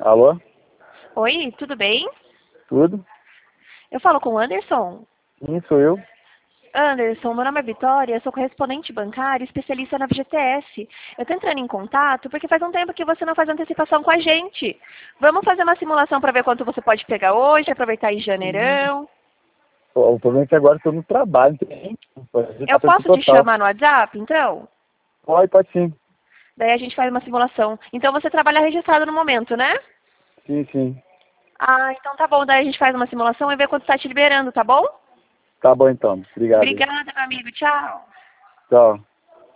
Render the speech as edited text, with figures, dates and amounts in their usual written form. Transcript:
Alô? Oi, tudo bem? Tudo? Eu falo com o Anderson. Sim, sou eu. Anderson, meu nome é Vitória, sou correspondente bancária, especialista na FGTS. Eu estou entrando em contato porque faz um tempo que você não faz antecipação com a gente. Vamos fazer uma simulação para ver quanto você pode pegar hoje, aproveitar em janeirão. O problema é que agora estou no trabalho, não tem fazer Eu tempo posso te total. chamar no WhatsApp, então? Pode sim. Daí a gente faz uma simulação. Então você trabalha registrado no momento, né? Sim, sim. Ah, então tá bom. Daí a gente faz uma simulação e vê quanto está te liberando, tá bom? Tá bom então. Obrigado aí. Obrigada, meu amigo. Tchau. Tchau.